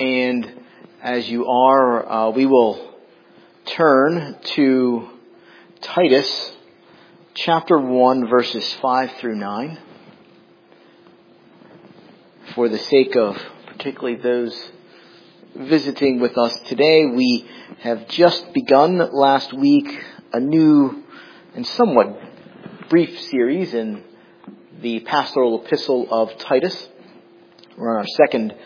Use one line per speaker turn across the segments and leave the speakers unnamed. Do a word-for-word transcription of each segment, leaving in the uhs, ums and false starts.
And as you are, uh, we will turn to Titus chapter one, verses five through nine. For the sake of particularly those visiting with us today, we have just begun last week a new and somewhat brief series in the pastoral epistle of Titus. We're on our second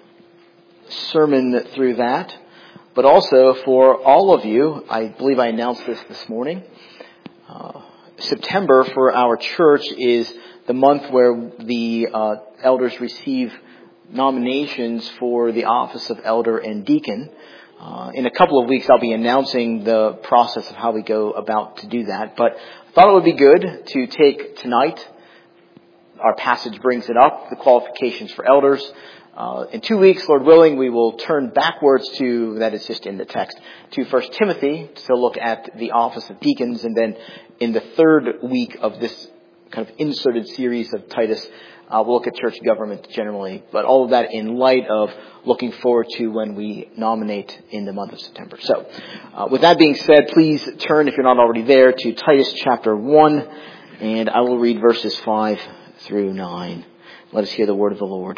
sermon through that. But also for all of you, I believe I announced this this morning, uh, September for our church is the month where the uh, elders receive nominations for the office of elder and deacon. Uh, in a couple of weeks, I'll be announcing the process of how we go about to do that. But I thought it would be good to take tonight. Our passage brings it up, the qualifications for elders. Uh, in two weeks, Lord willing, we will turn backwards to, that is just in the text, to First Timothy to look at the office of deacons. And then in the third week of this kind of inserted series of Titus, uh, we'll look at church government generally. But all of that in light of looking forward to when we nominate in the month of September. So uh, with that being said, please turn, if you're not already there, to Titus chapter one. And I will read verses five through nine. Let us hear the word of the Lord.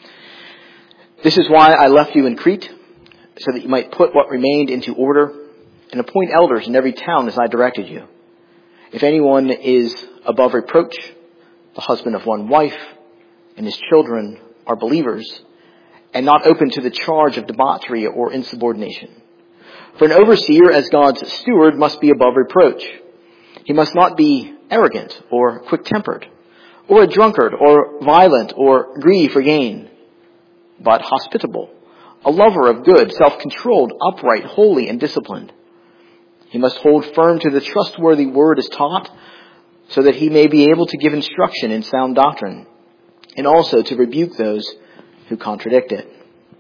This is why I left you in Crete, so that you might put what remained into order and appoint elders in every town as I directed you. If anyone is above reproach, the husband of one wife, and his children are believers, and not open to the charge of debauchery or insubordination. For an overseer as God's steward must be above reproach. He must not be arrogant or quick-tempered, or a drunkard, or violent, or greedy for gain, but hospitable, a lover of good, self-controlled, upright, holy, and disciplined. He must hold firm to the trustworthy word as taught, so that he may be able to give instruction in sound doctrine, and also to rebuke those who contradict it.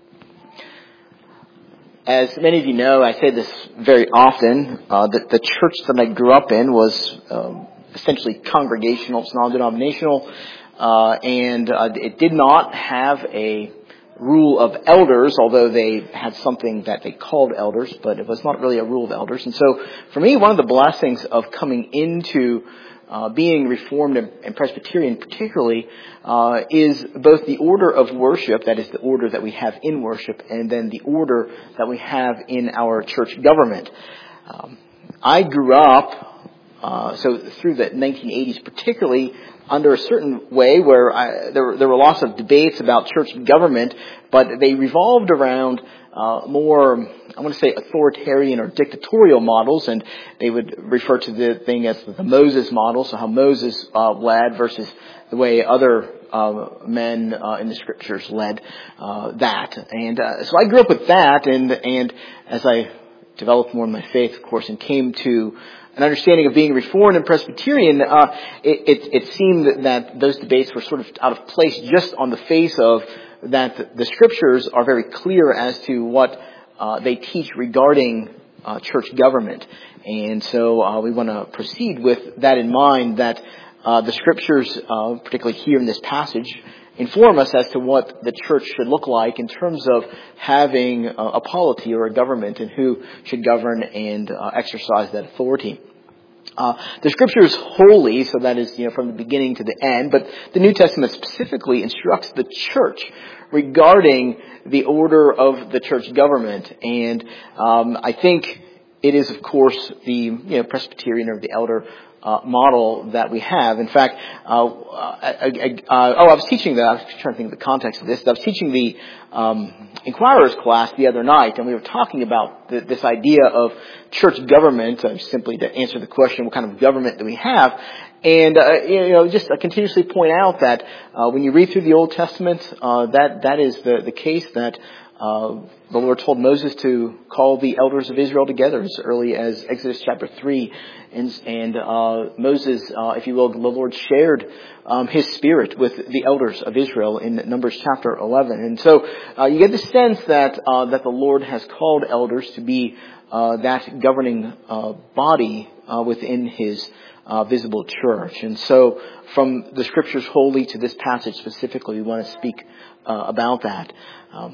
As many of you know, I say this very often, uh, that the church that I grew up in was um, essentially congregational, it's non-denominational, uh, and uh, it did not have a rule of elders, although they had something that they called elders, but it was not really a rule of elders. And so for me, one of the blessings of coming into uh, being Reformed and, and Presbyterian particularly uh, is both the order of worship, that is the order that we have in worship, and then the order that we have in our church government. Um, I grew up, uh, so through the nineteen eighties particularly, under a certain way where I, there, there were lots of debates about church government, but they revolved around uh, more, I want to say, authoritarian or dictatorial models, and they would refer to the thing as the Moses model, so how Moses uh, led versus the way other uh, men uh, in the scriptures led uh, that. And uh, so I grew up with that, and and as I developed more in my faith, of course, and came to an understanding of being Reformed and Presbyterian, uh, it, it, it seemed that those debates were sort of out of place just on the face of that the scriptures are very clear as to what uh, they teach regarding uh, church government. And so uh, we want to proceed with that in mind, that uh, the scriptures, uh, particularly here in this passage, inform us as to what the church should look like in terms of having a, a polity or a government and who should govern and uh, exercise that authority. Uh, the scripture is holy, so that is, you know, from the beginning to the end, but the New Testament specifically instructs the church regarding the order of the church government. And um, I think it is, of course, the you know, Presbyterian or the elder Uh, model that we have. In fact, uh, I, I, uh, oh, I was teaching the, I was trying to think of the context of this. I was teaching the um, Inquirers class the other night, and we were talking about the, this idea of church government, uh, simply to answer the question, what kind of government do we have? And, uh, you know, just uh, continuously point out that uh, when you read through the Old Testament, uh, that that is the, the case that Uh, the Lord told Moses to call the elders of Israel together as early as Exodus chapter three. And, and uh, Moses, uh, if you will, the Lord shared um, his spirit with the elders of Israel in Numbers chapter eleven. And so uh, you get the sense that uh, that the Lord has called elders to be uh, that governing uh, body uh, within his uh, visible church. And so from the scriptures wholly to this passage specifically, we want to speak uh, about that. Um,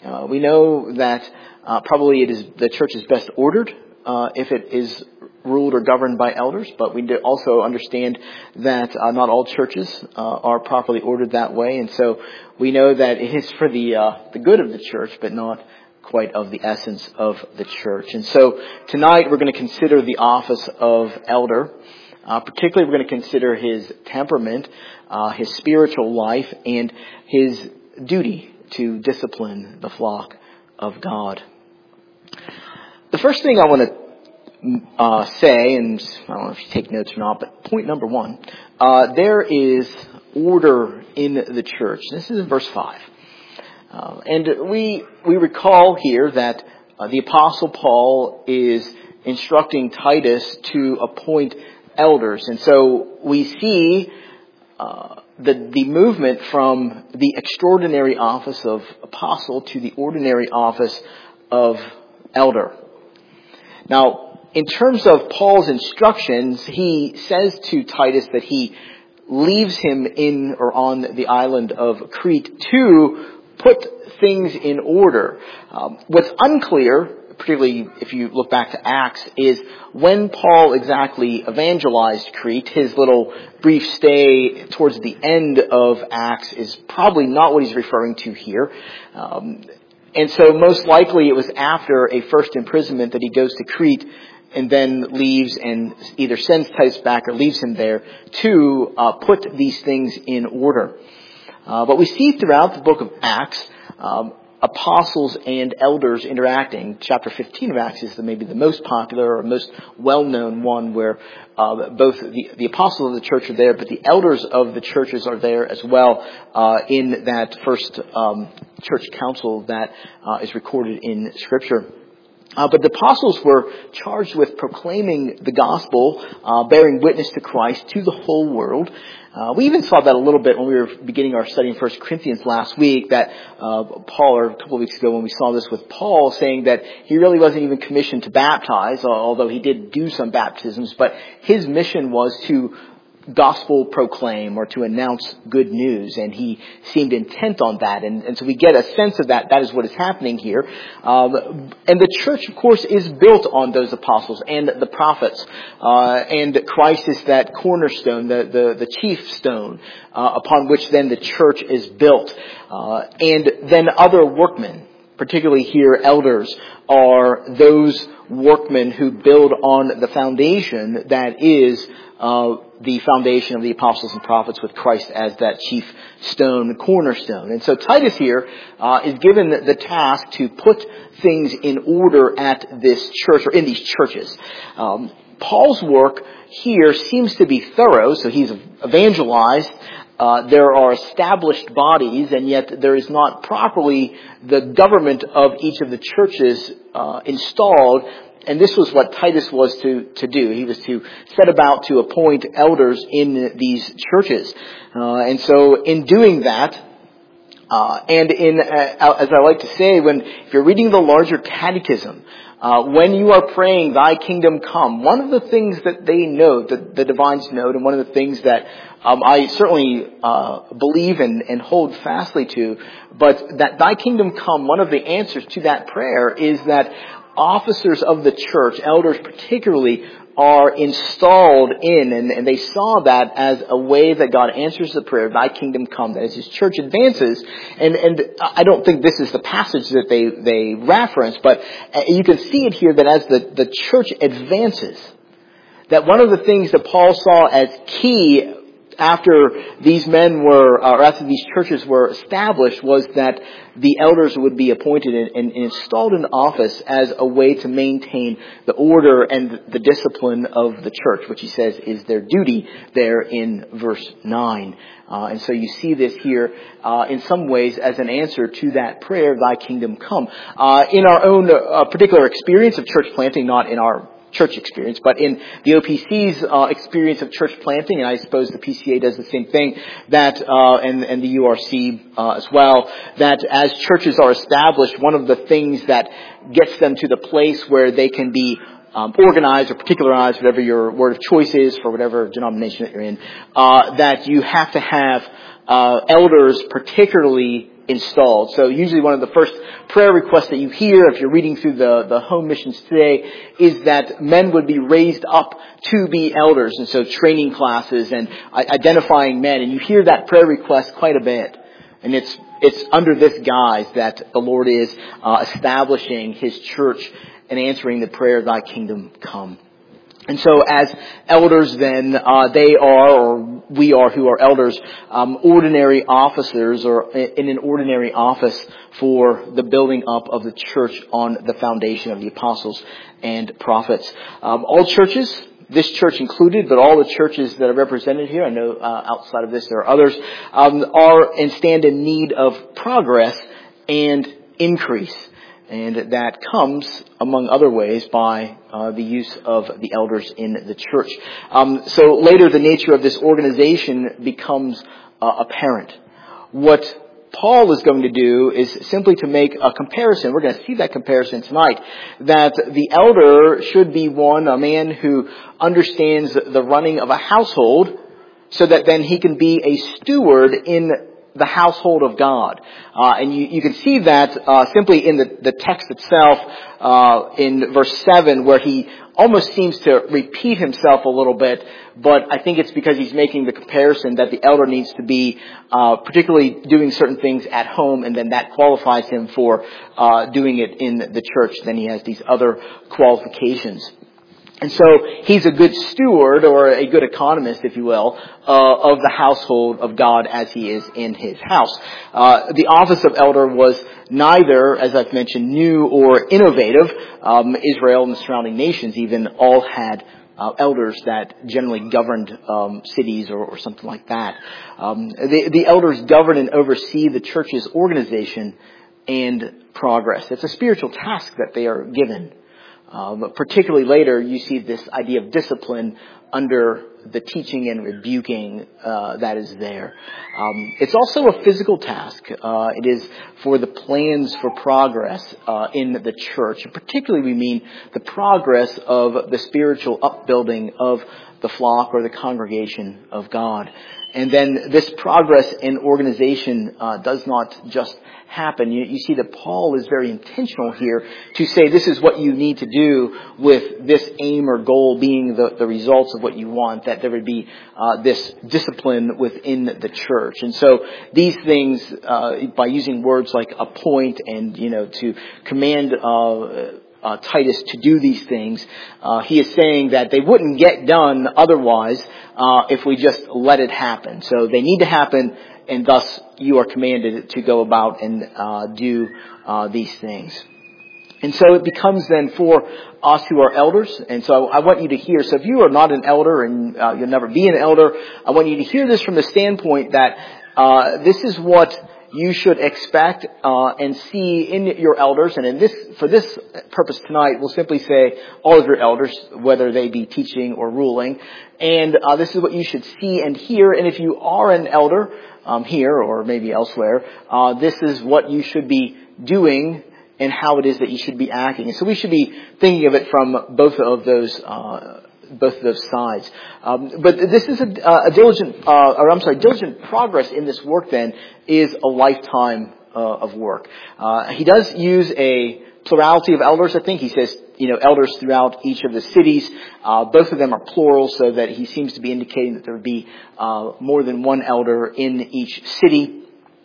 Uh, we know that uh, probably it is the church is best ordered uh, if it is ruled or governed by elders, but we do also understand that uh, not all churches uh, are properly ordered that way, and so we know that it is for the uh, the good of the church, but not quite of the essence of the church. And so tonight we're going to consider the office of elder. Uh, particularly, we're going to consider his temperament, uh, his spiritual life, and his duty to discipline the flock of God. The first thing I want to uh, say, and I don't know if you take notes or not, but point number one, uh, there is order in the church. This is in verse five. Uh, and we we recall here that uh, the Apostle Paul is instructing Titus to appoint elders. And so we see uh, the the movement from the extraordinary office of apostle to the ordinary office of elder. Now, in terms of Paul's instructions, he says to Titus that he leaves him in or on the island of Crete to put things in order. Um, what's unclear, particularly if you look back to Acts, is when Paul exactly evangelized Crete. His little brief stay towards the end of Acts is probably not what he's referring to here. Um, and so most likely it was after a first imprisonment that he goes to Crete and then leaves and either sends Titus back or leaves him there to uh, put these things in order. Uh, but we see throughout the book of Acts, um, apostles and elders interacting. Chapter fifteen of Acts is the, maybe the most popular or most well-known one, where uh, both the, the apostles of the church are there, but the elders of the churches are there as well uh, in that first um, church council that uh, is recorded in Scripture. Uh, but the apostles were charged with proclaiming the gospel, uh, bearing witness to Christ to the whole world. Uh, we even saw that a little bit when we were beginning our study in First Corinthians last week, that uh, Paul, or a couple of weeks ago when we saw this with Paul, saying that he really wasn't even commissioned to baptize, although he did do some baptisms, but his mission was to gospel proclaim or to announce good news, and he seemed intent on that, and, and so we get a sense of that. That is what is happening here. Um, and the church, of course, is built on those apostles and the prophets, uh, and Christ is that cornerstone, the the, the chief stone uh, upon which then the church is built, uh, and then other workmen, particularly here elders, are those workmen who build on the foundation that is uh, the foundation of the apostles and prophets, with Christ as that chief stone, the cornerstone. And so Titus here uh, is given the task to put things in order at this church, or in these churches. Um, Paul's work here seems to be thorough, so he's evangelized. Uh, there are established bodies, and yet there is not properly the government of each of the churches uh, installed. And this was what Titus was to, to do. He was to set about to appoint elders in these churches. Uh, and so in doing that, uh, and in, uh, as I like to say, when if you're reading the larger catechism, Uh, when you are praying, thy kingdom come, one of the things that they note, that the divines note, and one of the things that um, I certainly uh, believe and, and hold fastly to, but that thy kingdom come, one of the answers to that prayer is that officers of the church, elders particularly, are installed in, and, and they saw that as a way that God answers the prayer, thy kingdom come, that as his church advances, and, and I don't think this is the passage that they, they reference, but you can see it here that as the, the church advances, that one of the things that Paul saw as key after these men were, or after these churches were established, was that the elders would be appointed and, and installed in office as a way to maintain the order and the discipline of the church, which he says is their duty there in verse nine. Uh, and so you see this here uh, in some ways as an answer to that prayer, thy kingdom come. Uh, in our own uh, particular experience of church planting, not in our church experience, but in the O P C's uh, experience of church planting, and I suppose the P C A does the same thing, that uh, and, and the U R C uh, as well, that as churches are established, one of the things that gets them to the place where they can be um, organized or particularized, whatever your word of choice is for whatever denomination that you're in, uh, that you have to have uh, elders particularly installed. So usually one of the first prayer requests that you hear if you're reading through the, the home missions today is that men would be raised up to be elders. And so training classes and identifying men. And you hear that prayer request quite a bit. And it's it's under this guise that the Lord is uh, establishing His church and answering the prayer, Thy kingdom come. And so as elders then, uh, they are, or we are who are elders, um, ordinary officers or in an ordinary office for the building up of the church on the foundation of the apostles and prophets. Um, all churches, this church included, but all the churches that are represented here, I know uh, outside of this there are others, um, are and stand in need of progress and increase. And that comes, among other ways, by uh, the use of the elders in the church. Um, so later, the nature of this organization becomes uh, apparent. What Paul is going to do is simply to make a comparison. We're going to see that comparison tonight. That the elder should be one, a man who understands the running of a household, so that then he can be a steward in the household of God. Uh, and you, you can see that uh, simply in the, the text itself uh, in verse seven, where he almost seems to repeat himself a little bit, but I think it's because he's making the comparison that the elder needs to be uh, particularly doing certain things at home, and then that qualifies him for uh, doing it in the church. Then he has these other qualifications. And so he's a good steward, or a good economist, if you will, uh, of the household of God as he is in his house. Uh, the office of elder was neither, as I've mentioned, new or innovative. Um, Israel and the surrounding nations even all had uh, elders that generally governed um, cities or, or something like that. Um, the, the elders govern and oversee the church's organization and progress. It's a spiritual task that they are given. Uh, but particularly later, you see this idea of discipline under the teaching and rebuking uh, that is there. Um, it's also a physical task. Uh, it is for the plans for progress uh, in the church. And particularly, we mean the progress of the spiritual upbuilding of the flock or the congregation of God. And then this progress and organization uh, does not just happen. You, you see that Paul is very intentional here to say this is what you need to do, with this aim or goal being the, the results of what you want, that there would be uh, this discipline within the church. And so these things, uh, by using words like appoint and, you know, to command uh Uh, Titus to do these things, uh, he is saying that they wouldn't get done otherwise uh, if we just let it happen. So they need to happen, and thus you are commanded to go about and uh, do uh, these things. And so it becomes then for us who are elders, and so I want you to hear, so if you are not an elder and uh, you'll never be an elder, I want you to hear this from the standpoint that uh, this is what you should expect uh, and see in your elders. And in this, for this purpose tonight, we'll simply say all of your elders, whether they be teaching or ruling. And uh, this is what you should see and hear. And if you are an elder um, here or maybe elsewhere, uh, this is what you should be doing and how it is that you should be acting. And so we should be thinking of it from both of those uh both of those sides. Um, but this is a, a diligent, uh, or I'm sorry, diligent progress in this work then is a lifetime uh, of work. Uh, he does use a plurality of elders, I think. He says, you know, elders throughout each of the cities. Uh, both of them are plural, so that he seems to be indicating that there would be uh, more than one elder in each city.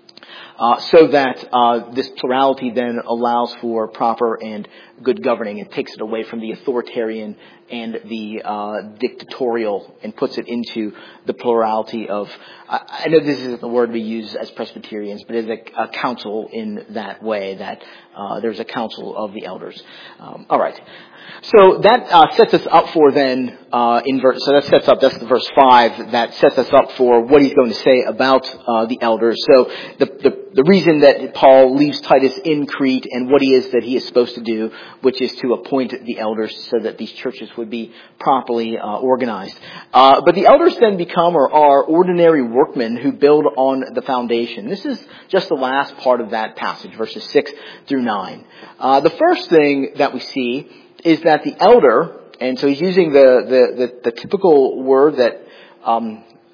Uh, so that uh, this plurality then allows for proper and good governing. It takes it away from the authoritarian and the uh, dictatorial and puts it into the plurality of, I, I know this isn't the word we use as Presbyterians, but it's a, a council in that way, that uh, there's a council of the elders. Um, all right. So that uh, sets us up for then, uh, in verse, so that sets up, that's the verse five, that sets us up for what he's going to say about uh, the elders. So the, the the reason that Paul leaves Titus in Crete and what he is that he is supposed to do, which is to appoint the elders so that these churches would be properly uh, organized. Uh, but the elders then become or are ordinary workmen who build on the foundation. This is just the last part of that passage, verses six through nine. Uh, the first thing that we see is that the elder, and so he's using the, the, the, the typical word that um,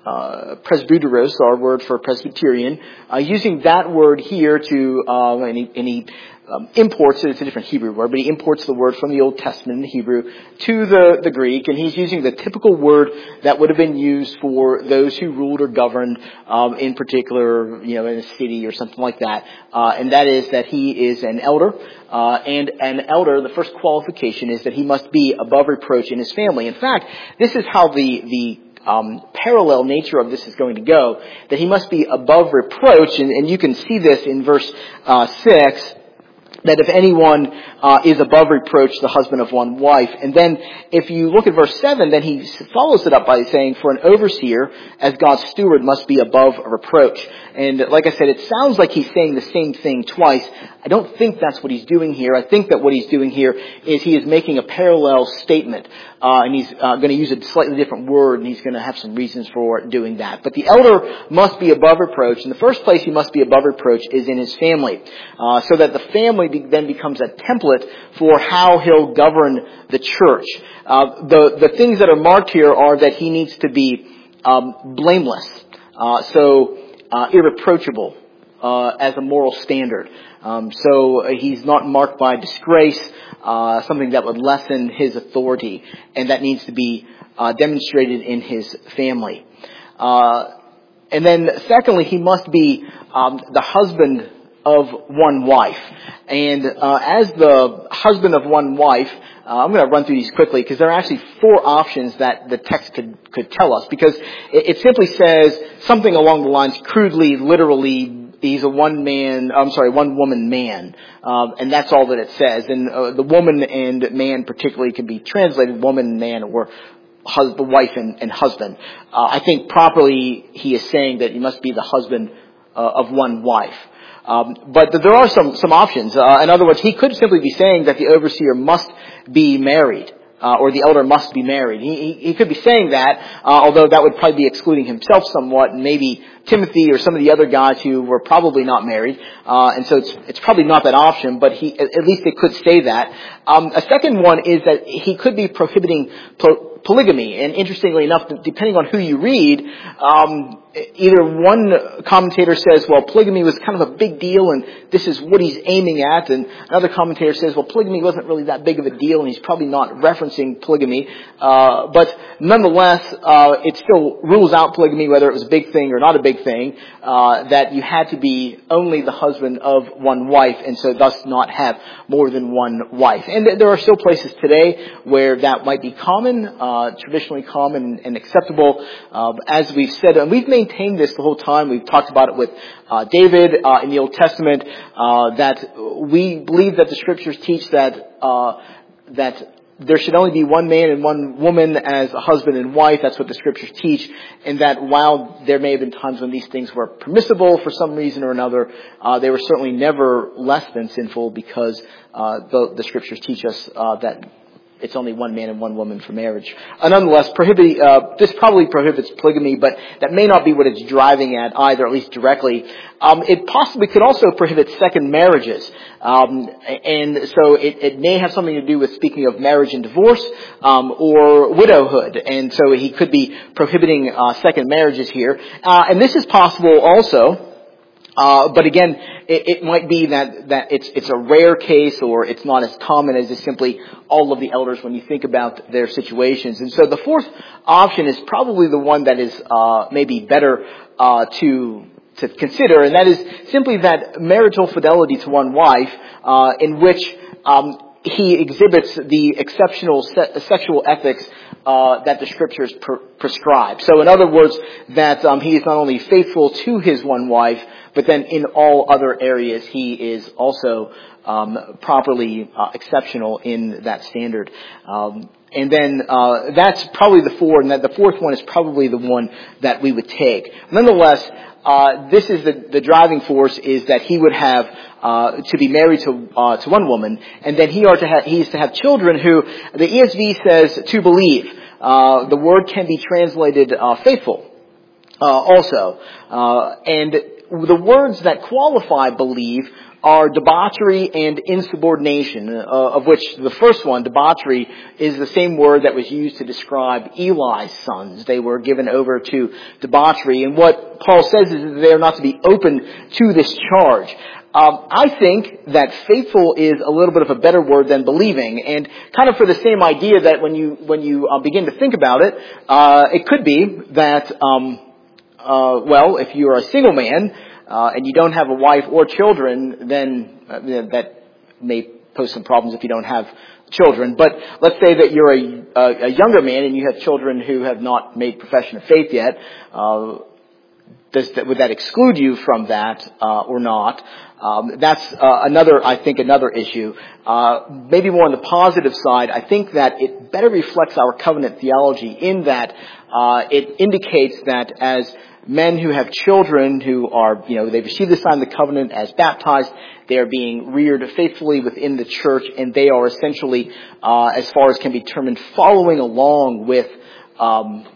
uh, presbyteros, our word for Presbyterian, uh, using that word here to, uh, and he, and he um, imports it, it's a different Hebrew word, but he imports the word from the Old Testament in the Hebrew to the, the Greek, and he's using the typical word that would have been used for those who ruled or governed, um, in particular, you know, in a city or something like that, uh, and that is that he is an elder, uh, and an elder, the first qualification is that he must be above reproach in his family. In fact, this is how the, the Um, parallel nature of this is going to go, that he must be above reproach, and, and you can see this in verse uh, six, that if anyone uh, is above reproach, the husband of one wife. And then if you look at verse seven, then he follows it up by saying, for an overseer, as God's steward, must be above reproach. And like I said, it sounds like he's saying the same thing twice. I don't think that's what he's doing here. I think that what he's doing here is he is making a parallel statement. Uh, and he's uh, going to use a slightly different word, and he's going to have some reasons for doing that. But the elder must be above reproach. In the first place he must be above reproach is in his family, uh, so that the family be- then becomes a template for how he'll govern the church. Uh, the, the things that are marked here are that he needs to be um, blameless, uh, so uh, irreproachable uh, as a moral standard. Um, so he's not marked by disgrace, uh, something that would lessen his authority, and that needs to be uh, demonstrated in his family. Uh, and then secondly, he must be um, the husband of one wife. And uh, as the husband of one wife, uh, I'm going to run through these quickly because there are actually four options that the text could, could tell us, because it, it simply says something along the lines, crudely, literally, he's a one man, I'm sorry, one woman man. Um, and that's all that it says. And uh, the woman and man particularly can be translated woman and man, or husband, wife and, and husband. Uh, I think properly he is saying that he must be the husband uh, of one wife. Um, but there are some, some options. Uh, in other words, he could simply be saying that the overseer must be married. Uh, or the elder must be married. He, he, he could be saying that, uh, although that would probably be excluding himself somewhat, and maybe Timothy or some of the other guys who were probably not married. Uh, and so it's, it's probably not that option, but he, at least they could say that. Um, a second one is that he could be prohibiting po- polygamy. And interestingly enough, depending on who you read, um, either one commentator says, well, polygamy was kind of a big deal and this is what he's aiming at. And another commentator says, well, polygamy wasn't really that big of a deal and he's probably not referencing polygamy. Uh, but nonetheless, uh, it still rules out polygamy, whether it was a big thing or not a big thing, uh, that you had to be only the husband of one wife and so thus not have more than one wife. And there are still places today where that might be common, uh, traditionally common and acceptable. Uh, as we've said, and we've made maintained this the whole time. We've talked about it with uh, David uh, in the Old Testament, uh, that we believe that the scriptures teach that uh, that there should only be one man and one woman as a husband and wife. That's what the scriptures teach. And that while there may have been times when these things were permissible for some reason or another, uh, they were certainly never less than sinful, because uh, the, the scriptures teach us uh, that it's only one man and one woman for marriage. Uh, nonetheless, prohibit, uh, this probably prohibits polygamy, but that may not be what it's driving at either, at least directly. Um, it possibly could also prohibit second marriages. Um, and so it, it may have something to do with, speaking of marriage and divorce, um, or widowhood. And so he could be prohibiting uh, second marriages here. Uh, and this is possible also. Uh, but again, it, it might be that, that it's, it's a rare case, or it's not as common as is simply all of the elders when you think about their situations. And so the fourth option is probably the one that is, uh, maybe better, uh, to, to consider. And that is simply that marital fidelity to one wife, uh, in which, um, he exhibits the exceptional se- sexual ethics uh, that the scriptures pr- prescribe. So in other words, that um, he is not only faithful to his one wife, but then in all other areas he is also um, properly uh, exceptional in that standard. Um, and then uh, that's probably the four, and that the fourth one is probably the one that we would take. Nonetheless, uh, this is the, the driving force, is that he would have Uh, to be married to uh, to one woman, and then he are to have he is to have children who the E S V says to believe. Uh, the word can be translated uh, faithful uh, also, uh, and the words that qualify believe are debauchery and insubordination, uh, of which the first one, debauchery, is the same word that was used to describe Eli's sons. They were given over to debauchery. And what Paul says is that they are not to be open to this charge. Um, I think that faithful is a little bit of a better word than believing, and kind of for the same idea that when you when you uh, begin to think about it, uh, it could be that, um, uh, well, if you are a single man uh, and you don't have a wife or children, then uh, that may pose some problems if you don't have children. But let's say that you're a, a, a younger man and you have children who have not made profession of faith yet. Uh, Does that, would that exclude you from that uh, or not? Um, that's uh, another, I think, another issue. Uh, maybe more on the positive side, I think that it better reflects our covenant theology in that uh, it indicates that as men who have children who are, you know, they've received the sign of the covenant as baptized, they are being reared faithfully within the church, and they are essentially, uh, as far as can be determined, following along with um,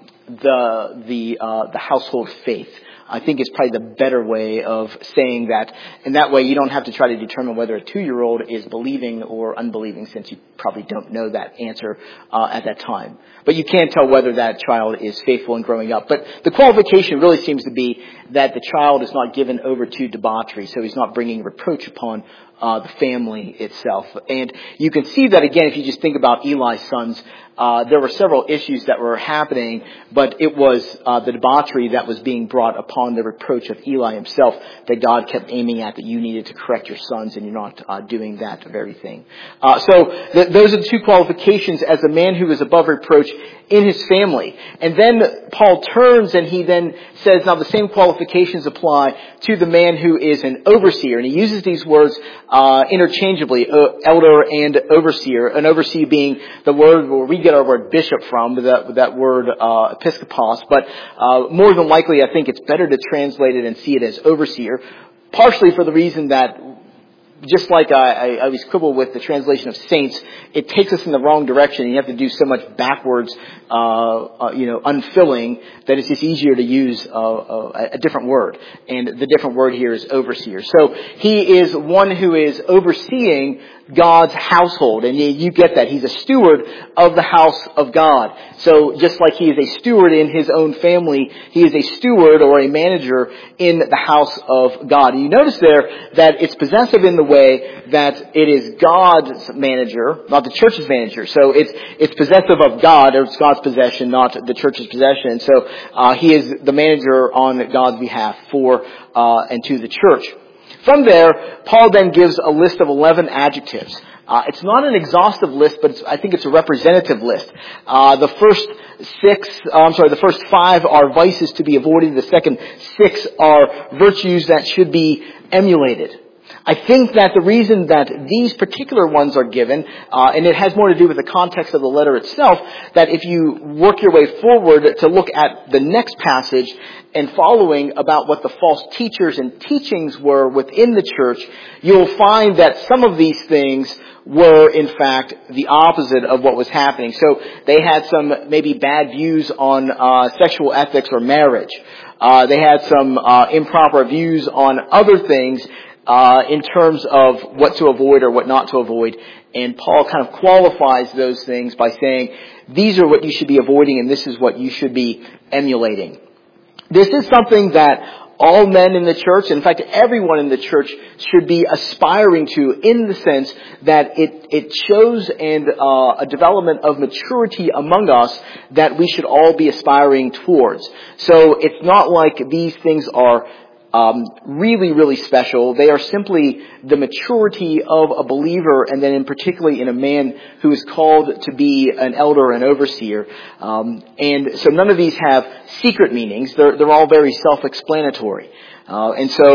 the the uh, the household faith. I think is probably the better way of saying that. And that way you don't have to try to determine whether a two-year-old is believing or unbelieving, since you probably don't know that answer uh, at that time. But you can tell whether that child is faithful in growing up. But the qualification really seems to be that the child is not given over to debauchery, so he's not bringing reproach upon uh, the family itself. And you can see that again if you just think about Eli's sons. Uh, there were several issues that were happening, but it was uh, the debauchery that was being brought upon the reproach of Eli himself that God kept aiming at, that you needed to correct your sons, and you're not uh, doing that very thing. Uh, so th- those are the two qualifications as a man who is above reproach in his family. And then Paul turns and he then says, now the same qualifications apply to the man who is an overseer. And he uses these words uh, interchangeably, uh, elder and overseer. An overseer being the word where we get our word bishop from, that, that word uh, episkopos. But uh, more than likely, I think it's better to translate it and see it as overseer, partially for the reason that just like I, I, I always quibble with the translation of saints, it takes us in the wrong direction, and you have to do so much backwards, uh, uh, you know, unfilling, that it's just easier to use uh, a, a different word. And the different word here is overseer. So he is one who is overseeing God's household, and you, you get that. He's a steward of the house of God. So just like he is a steward in his own family, he is a steward or a manager in the house of God. And you notice there that it's possessive in the way that it is God's manager, not the church's manager. So it's it's possessive of God, or it's God's possession, not the church's possession. And so uh, he is the manager on God's behalf for uh, and to the church. From there, Paul then gives a list of eleven adjectives. Uh, it's not an exhaustive list, but it's, I think it's a representative list. Uh, the first six, uh, I'm sorry, the first five are vices to be avoided. The second six are virtues that should be emulated. I think that the reason that these particular ones are given, uh, and it has more to do with the context of the letter itself, that if you work your way forward to look at the next passage and following about what the false teachers and teachings were within the church, you'll find that some of these things were, in fact, the opposite of what was happening. So they had some maybe bad views on uh, sexual ethics or marriage. Uh, they had some uh, improper views on other things Uh, in terms of what to avoid or what not to avoid. And Paul kind of qualifies those things by saying, these are what you should be avoiding and this is what you should be emulating. This is something that all men in the church, in fact everyone in the church, should be aspiring to, in the sense that it, it shows and uh, a development of maturity among us that we should all be aspiring towards. So it's not like these things are Um, really, really special. They are simply the maturity of a believer, and then in particularly in a man who is called to be an elder and overseer. Um, and so none of these have secret meanings. They're, they're all very self-explanatory. Uh, and so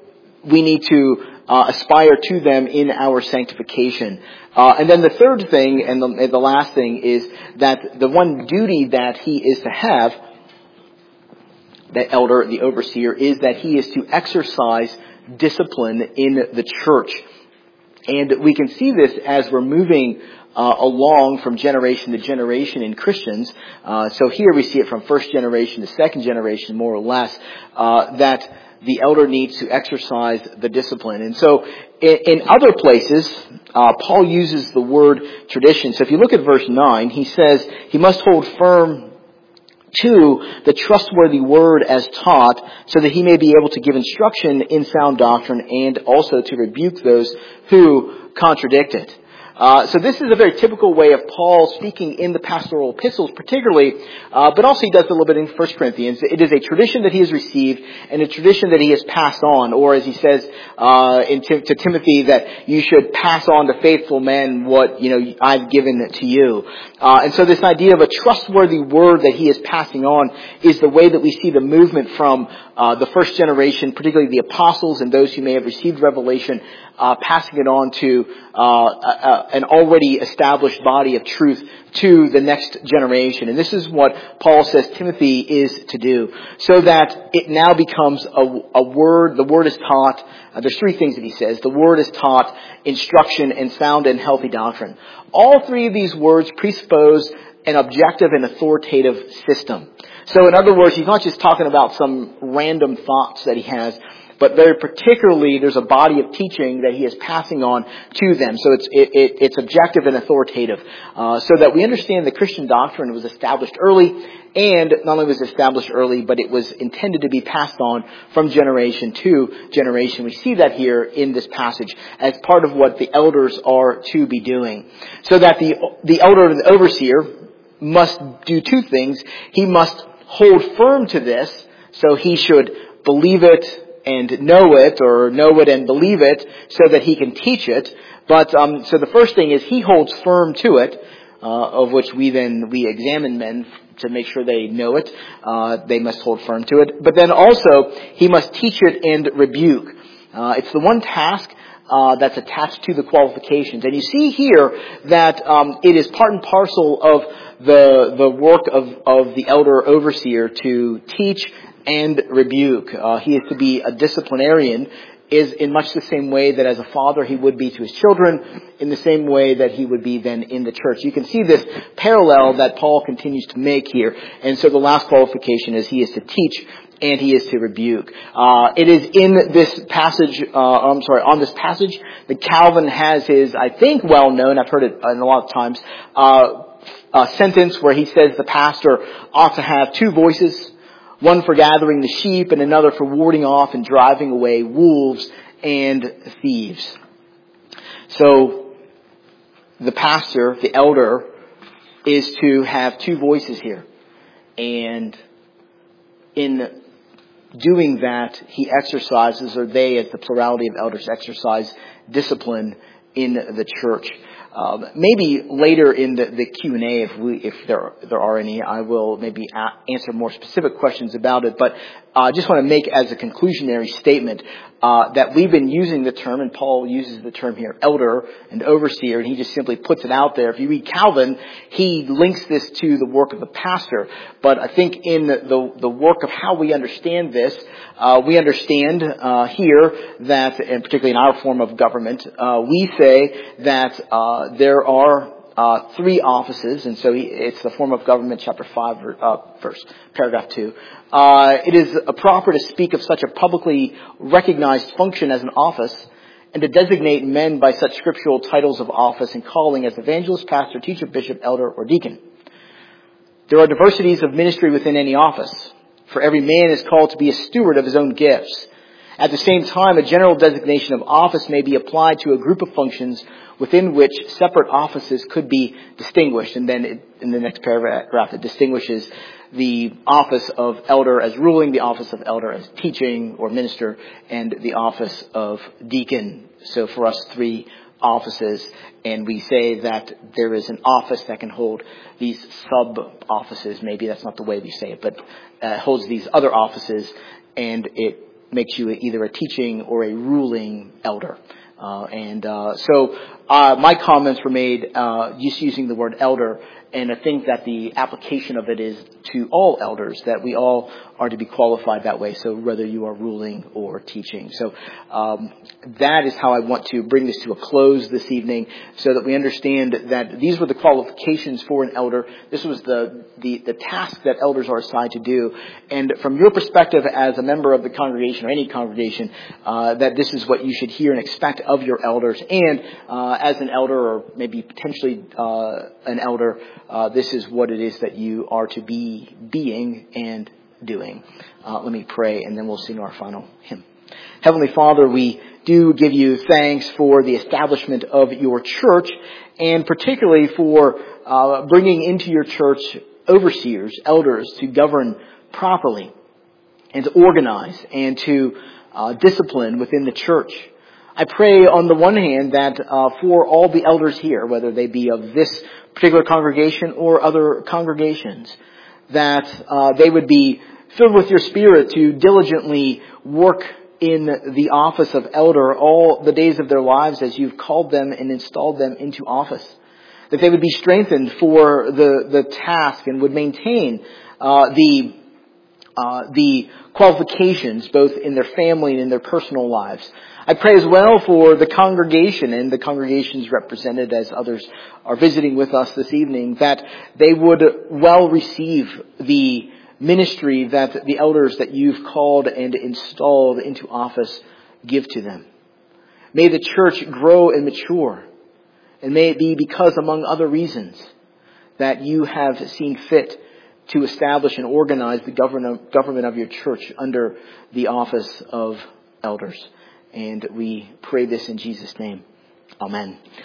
we need to uh, aspire to them in our sanctification. Uh, and then the third thing, and the, and the last thing, is that the one duty that he is to have, the elder, the overseer, is that he is to exercise discipline in the church. And we can see this as we're moving uh, along from generation to generation in Christians. Uh, so here we see it from first generation to second generation, more or less, uh, that the elder needs to exercise the discipline. And so in, in other places, uh, Paul uses the word tradition. So if you look at verse nine, he says he must hold firm to the trustworthy word as taught, so that he may be able to give instruction in sound doctrine and also to rebuke those who contradict it. Uh, so this is a very typical way of Paul speaking in the pastoral epistles particularly, uh, but also he does a little bit in First Corinthians. It is a tradition that he has received and a tradition that he has passed on, or as he says uh, in Tim- to Timothy, that you should pass on to faithful men what you know I've given to you. Uh, and so this idea of a trustworthy word that he is passing on is the way that we see the movement from uh, the first generation, particularly the apostles and those who may have received revelation, uh, passing it on to uh, a, an already established body of truth to the next generation. And this is what Paul says Timothy is to do, so that it now becomes a, a word, the word is taught. Uh, there's three things that he says. The word is taught, instruction, and sound and healthy doctrine. All three of these words presuppose an objective and authoritative system. So in other words, he's not just talking about some random thoughts that he has, but very particularly there's a body of teaching that he is passing on to them. So it's it, it, it's objective and authoritative, uh, so that we understand the Christian doctrine was established early, and not only was it established early, but it was intended to be passed on from generation to generation. We see that here in this passage as part of what the elders are to be doing. So that the the elder and the overseer must do two things. He must hold firm to this, so he should believe it and know it, or know it and believe it, so that he can teach it. But um, so the first thing is he holds firm to it, uh, of which we then we examine men to make sure they know it. Uh, they must hold firm to it. But then also he must teach it and rebuke. Uh, it's the one task Uh, that's attached to the qualifications. And you see here that um, it is part and parcel of the the work of, of the elder overseer to teach and rebuke. Uh, he is to be a disciplinarian, is in much the same way that as a father he would be to his children, in the same way that he would be then in the church. You can see this parallel that Paul continues to make here. And so the last qualification is he is to teach and he is to rebuke. Uh, it is in this passage, uh, I'm sorry, on this passage that Calvin has his, I think, well known, I've heard it a lot of times, uh, a sentence where he says the pastor ought to have two voices, one for gathering the sheep and another for warding off and driving away wolves and thieves. So the pastor, the elder, is to have two voices here. And in doing that, he exercises, or they as the plurality of elders exercise discipline in the church. Um, maybe later in the, the Q and A, if we, if there there are any, I will maybe a- answer more specific questions about it. But uh, I just want to make as a conclusionary statement uh, that we've been using the term, and Paul uses the term here, elder and overseer, and he just simply puts it out there. If you read Calvin, he links this to the work of the pastor. But I think in the the, the work of how we understand this, uh, we understand uh, here that, and particularly in our form of government, uh, we say that uh, there are uh, three offices, and so he, it's the form of government, chapter five, uh, verse, paragraph two. Uh, it is proper to speak of such a publicly recognized function as an office, and to designate men by such scriptural titles of office and calling as evangelist, pastor, teacher, bishop, elder, or deacon. There are diversities of ministry within any office, for every man is called to be a steward of his own gifts. At the same time, a general designation of office may be applied to a group of functions within which separate offices could be distinguished. And then it, in the next paragraph, it distinguishes the office of elder as ruling, the office of elder as teaching or minister, and the office of deacon. So for us, three offices. And we say that there is an office that can hold these sub-offices. Maybe that's not the way we say it, but uh, holds these other offices, and it makes you either a teaching or a ruling elder. Uh, and uh, so uh, my comments were made uh, just using the word elder, and I think that the application of it is to all elders, that we all are to be qualified that way, so whether you are ruling or teaching. So um, that is how I want to bring this to a close this evening, so that we understand that these were the qualifications for an elder. This was the, the, the task that elders are assigned to do. And from your perspective as a member of the congregation or any congregation, uh, that this is what you should hear and expect of your elders. And uh, as an elder, or maybe potentially uh, an elder, Uh, this is what it is that you are to be being and doing. Uh, let me pray, and then we'll sing our final hymn. Heavenly Father, we do give you thanks for the establishment of your church, and particularly for uh, bringing into your church overseers, elders, to govern properly and to organize and to uh, discipline within the church. I pray on the one hand that uh, for all the elders here, whether they be of this particular congregation or other congregations, that uh, they would be filled with your Spirit to diligently work in the office of elder all the days of their lives as you've called them and installed them into office. That they would be strengthened for the, the task and would maintain uh, the uh, the qualifications both in their family and in their personal lives. I pray as well for the congregation and the congregations represented as others are visiting with us this evening, that they would well receive the ministry that the elders that you've called and installed into office give to them. May the church grow and mature, and may it be because, among other reasons, that you have seen fit to establish and organize the government of your church under the office of elders. And we pray this in Jesus' name. Amen.